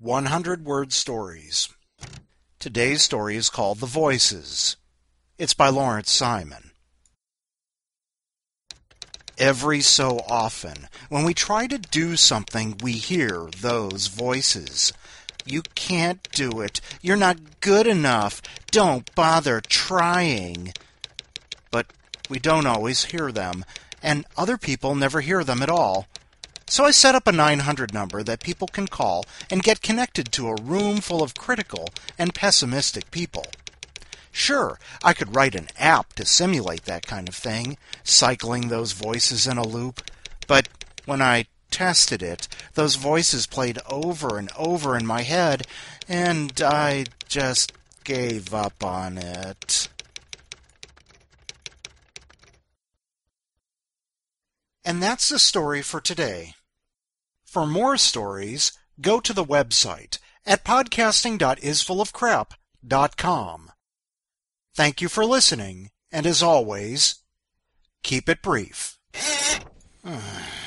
100-word stories. Today's story is called The Voices. It's by Lawrence Simon. Every so often, when we try to do something, we hear those voices. You can't do it. You're not good enough. Don't bother trying. But we don't always hear them, and other people never hear them at all. So I set up a 900 number that people can call and get connected to a room full of critical and pessimistic people. Sure, I could write an app to simulate that kind of thing, cycling those voices in a loop, but when I tested it, those voices played over and over in my head, and I just gave up on it. And that's the story for today. For more stories, go to the website at podcasting.isfullofcrap.com. Thank you for listening, and as always, keep it brief.